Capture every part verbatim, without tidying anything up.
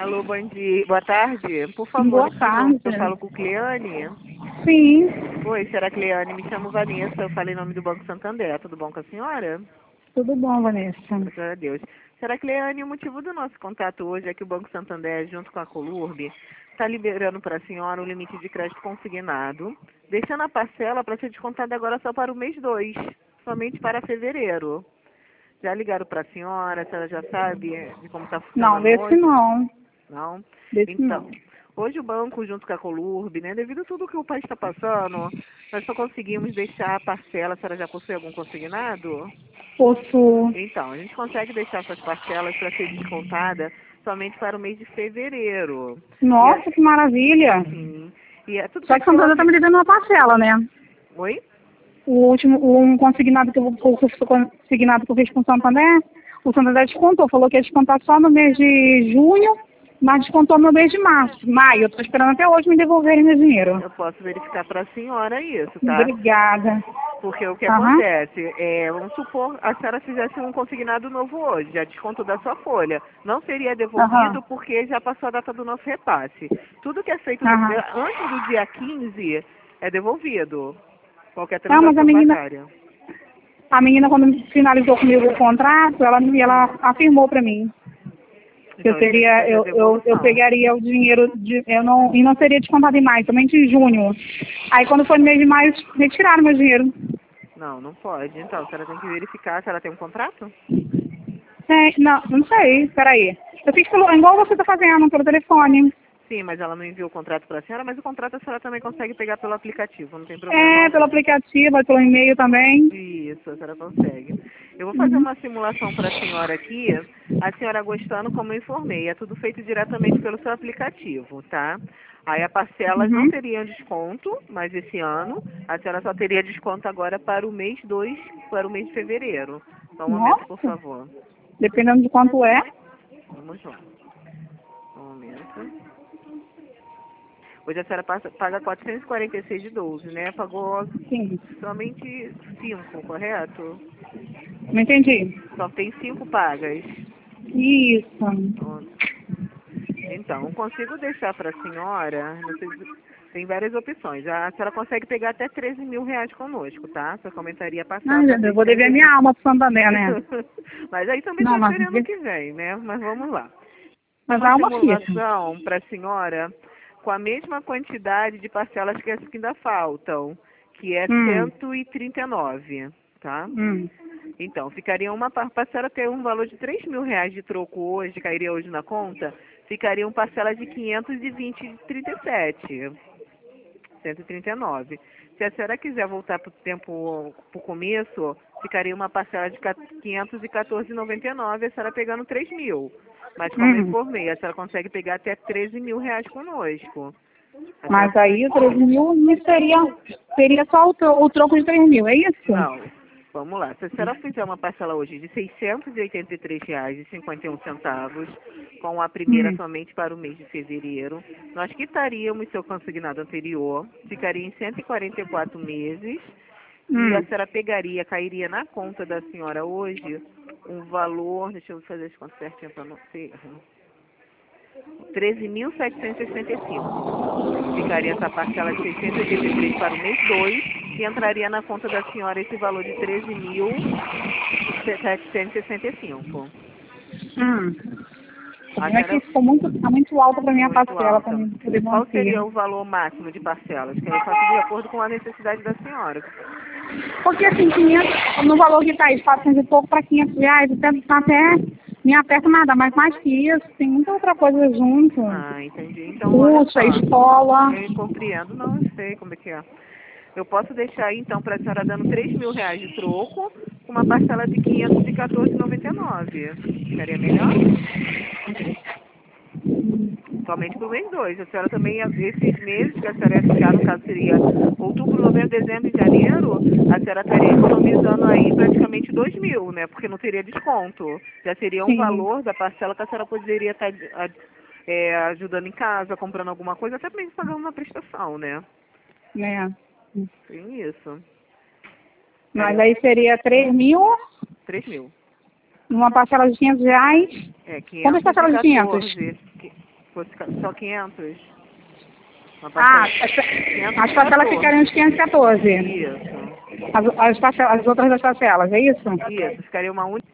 Alô, bom dia. Boa tarde. Por favor, Boa tarde. eu falo com o Cleane. Sim. Oi, será Cleane? Me chamo Vanessa, eu falei em nome do Banco Santander. Tudo bom com a senhora? Tudo bom, Vanessa? Graças a Deus. Será Cleane, o motivo do nosso contato hoje é que o Banco Santander, junto com a Colurb, está liberando para a senhora um limite de crédito consignado, deixando a parcela para ser descontada agora só para o mês dois, somente para fevereiro. Já ligaram para a senhora? A senhora já sabe de como está Não, funcionando desse hoje? não. Não? Desse Então, não. hoje o banco, junto com a Colurb, né, devido a tudo que o país está passando, nós só conseguimos deixar a parcela. A senhora já possui algum consignado? Posso. Então, a gente consegue deixar essas parcelas para ser descontada somente para o mês de fevereiro. E é, Nossa, que maravilha. sim, e é tudo Só feito que pela... Santander tá me devendo uma parcela, né? Oi? O último, um consignado que eu, o consignado que eu fiz com o Santander, o Santander descontou, falou que ia descontar só no mês de junho, mas descontou no mês de março, maio. Eu tô esperando até hoje me devolverem meu dinheiro. Eu posso verificar para a senhora isso, tá? Obrigada. Porque o que Aham. acontece, é, vamos supor, a senhora fizesse um consignado novo hoje, já desconto da sua folha. Não seria devolvido Aham. porque já passou a data do nosso repasse. Tudo que é feito de- Aham. antes do dia quinze é devolvido. Qualquer Não, mas a transação menina, bancária. A menina, quando finalizou comigo o contrato, ela, ela afirmou para mim que eu Então, isso teria, impede a eu, eu, eu devolução. pegaria o dinheiro de, eu não, e não seria descontado em maio, somente em junho. Aí quando foi no mês de maio, retiraram meu dinheiro. Não, não pode. Então, a senhora tem que verificar se ela tem um contrato? É, não, não sei, peraí. Eu fiz pelo, igual você está fazendo, pelo telefone. Sim, mas ela não enviou o contrato para a senhora, mas o contrato a senhora também consegue pegar pelo aplicativo, não tem problema É, pelo algum. aplicativo, pelo e-mail também. Isso, a senhora consegue. Eu vou fazer Uhum. uma simulação para a senhora aqui. A senhora gostando, como eu informei, é tudo feito diretamente pelo seu aplicativo, tá? Aí a parcelas não Uhum. teriam desconto, mas esse ano a senhora só teria desconto agora para o mês dois, para o mês de fevereiro. Só um momento, por Nossa, favor. dependendo de quanto é. Vamos lá. Um momento. Hoje a senhora passa, paga quatrocentos e quarenta e seis de doze, né? Pagou Sim, somente cinco, correto? não entendi. Só tem cinco pagas. Isso. Ó, então, eu consigo deixar para a senhora, não sei se- tem várias opções. A senhora consegue pegar até treze mil reais conosco, tá? Só comentaria passar Ai, para meu Deus, eu vou dever a seiscentos e minha alma pro Santander, né? Mas aí também Não, mas, transfere ano que vem, né? Mas vamos lá. mas Uma a alma fica. simulação para a senhora com a mesma quantidade de parcelas que as que ainda faltam, que é Hum, cento e trinta e nove, tá? hum, Então, ficaria uma par- parcela ter um valor de três mil reais de troco hoje, cairia hoje na conta, ficaria uma parcela de quinhentos e vinte e trinta e sete, cento e trinta e nove. Se a senhora quiser voltar para o tempo, para o começo, ficaria uma parcela de quinhentos e quatorze e noventa e nove, a senhora pegando três mil. Mas como eu hum. informei, a senhora consegue pegar até treze mil reais conosco. A senhora... Mas aí o três mil me seria, seria só o, tro- o troco de três mil, é isso? Não, vamos lá. Se a senhora fizer uma parcela hoje de seiscentos e oitenta e três reais e cinquenta e um centavos, com a primeira Hum, somente para o mês de fevereiro, nós quitaríamos seu consignado anterior, ficaria em cento e quarenta e quatro meses, e a hum. senhora pegaria, cairia na conta da senhora hoje um valor, deixa eu fazer as contas certinho para não ser erro, treze mil setecentos e sessenta e cinco. Ficaria essa parcela de seiscentos e oitenta e três para o mês dois e entraria na conta da senhora esse valor de treze mil setecentos e sessenta e cinco. Hum. O A problema é que senhora ficou muito, tá muito alta para minha muito parcela, para alta. mim poder Qual seria manter. o valor máximo de parcelas? Que aí eu faço de acordo com a necessidade da senhora. Porque assim, quinhentos, no valor que tá aí, de quatrocentos e pouco para quinhentos reais, até, até me aperta nada, mas mais que isso, tem muita outra coisa junto. Ah, entendi. Então, olha Curso, a só. escola. Eu compreendo, não, eu sei como é que é. Eu posso deixar aí, então, para a senhora dando três mil reais de troco, com uma parcela de quinhentos e quatorze e noventa e nove. Ficaria melhor? Somente para o mês dois. A senhora também, esses meses que a senhora ia ficar, no caso seria outubro, novembro, dezembro e janeiro, a senhora estaria economizando aí praticamente dois mil, né? Porque não teria desconto. Já seria um Sim, valor da parcela que a senhora poderia estar é, ajudando em casa, comprando alguma coisa, até mesmo pagando uma prestação, né? né? Tem isso. Mas Ficaria aí seria três mil, três mil. numa parcela de quinhentos reais. É, Quantas quinhentos e parcelas de quinhentos? quatorze. fosse ca- só quinhentos. Uma Ah, parcela as, quinhentos as e parcelas quatorze. ficariam de quinhentos e quatorze. Isso. As, as, parcelas, as outras das parcelas, é isso? Isso, ficaria uma única.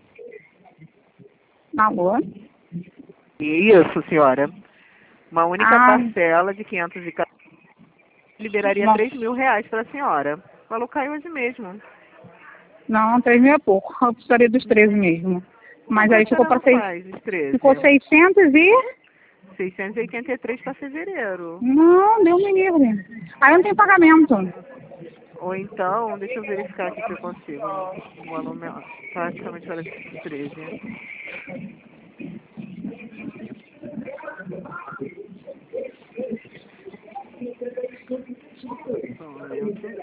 Alô? Isso, senhora. Uma única Ah, parcela de quinhentos e quatorze liberaria não, três mil reais para a senhora. O valor caiu hoje mesmo. não, três mil é pouco. Eu precisaria dos treze mesmo. Mas Como a aí ficou senhora para não seis, faz os treze? ficou seiscentos e... seiscentos e oitenta e três para fevereiro. Não, deu me livre. Aí não tem pagamento. Ou então, deixa eu verificar aqui se eu consigo. Um valor menor, praticamente parece treze. Só um momento.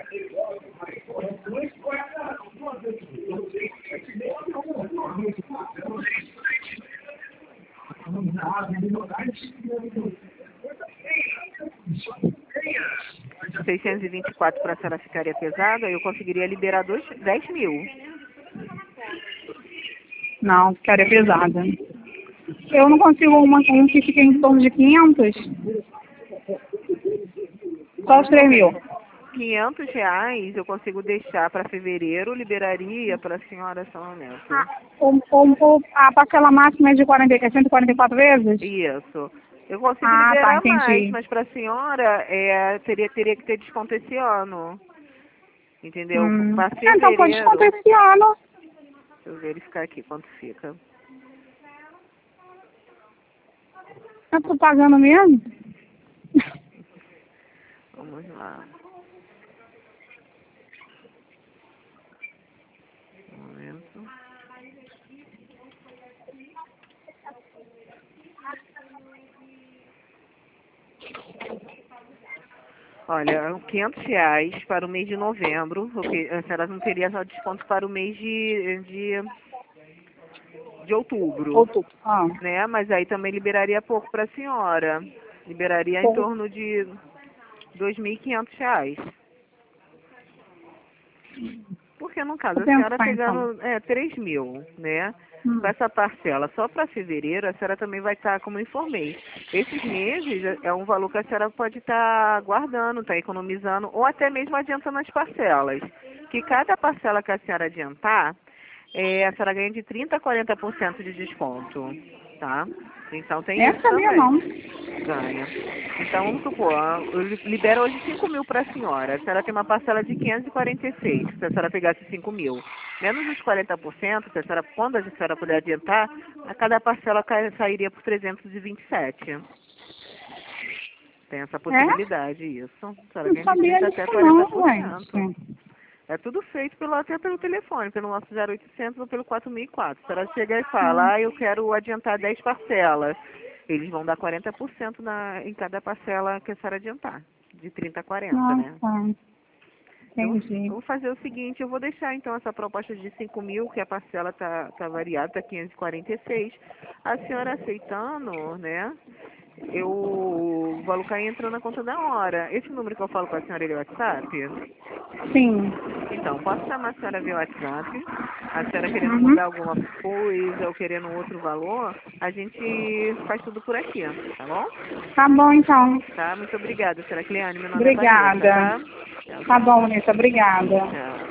seiscentos e vinte e quatro para a senhora ficaria pesado, aí eu conseguiria liberar dois, dez mil. Não, ficaria pesada. Eu não consigo uma, um que fique em torno de quinhentos. Só os três mil. quinhentos reais eu consigo deixar para fevereiro, liberaria para a senhora só um momento. Ah, o, o, o, a parcela máxima é de quarenta, é cento e quarenta e quatro vezes? Isso. Eu consigo Ah, tá, liberar mais, entendi. mas para a senhora é, teria, teria que ter desconto esse ano. Entendeu? Hum. Para Ah, então pode descontar fevereiro, esse ano. deixa eu verificar aqui quanto fica. Eu tô pagando mesmo? Vamos lá. Um momento. Olha, quinhentos reais para o mês de novembro, porque a senhora não teria só desconto para o mês de, de, de outubro, Outubro. Ah, né? Mas aí também liberaria pouco para a senhora. Liberaria em pouco. torno de dois mil e quinhentos reais. Porque, no caso, Vou a senhora pensar então. pegando é, três mil, né? Com Hum. essa parcela só para fevereiro, a senhora também vai estar, como eu informei. Esses meses é é um valor que a senhora pode estar guardando, estar economizando, ou até mesmo adiantando as parcelas. Que cada parcela que a senhora adiantar, é, a senhora ganha de trinta a quarenta por cento de desconto, tá? Então tem isso Essa sabia também. não. Ganha. Então, vamos supor, ah, eu li- libero hoje cinco mil para a senhora. A senhora tem uma parcela de quinhentos e quarenta e seis, se a senhora pegasse cinco mil. Menos os quarenta por cento, se a senhora, quando a senhora puder adiantar, a cada parcela cai- sairia por trezentos e vinte e sete. Tem essa É? possibilidade, isso. A senhora Não ganha de sabia trinta disso até não, quarenta por cento. gente. É tudo feito pelo, até pelo telefone, pelo nosso zero oitocentos ou pelo quatro mil e quatro. A senhora chega e Hum. fala, ah, eu quero adiantar dez parcelas. Eles vão dar quarenta por cento na, em cada parcela que a senhora adiantar. De trinta a quarenta, né? Nossa, Eu, entendi. eu vou fazer o seguinte, eu vou deixar então essa proposta de cinco mil, que a parcela está tá variada, está quinhentos e quarenta e seis. A senhora aceitando, né? Eu, o valor cai entrando na conta da hora. Esse número que eu falo com a senhora é o WhatsApp? Sim. Então, posso chamar a senhora via WhatsApp? A senhora querendo Uhum. mudar alguma coisa ou querendo outro valor, a gente faz tudo por aqui, tá bom? Tá bom, então. Tá? Muito obrigada, senhora Cleane. Meu nome é Vanessa, Obrigada. tá? Tchau, Tá tchau. bom, Vanessa. Obrigada. Tchau.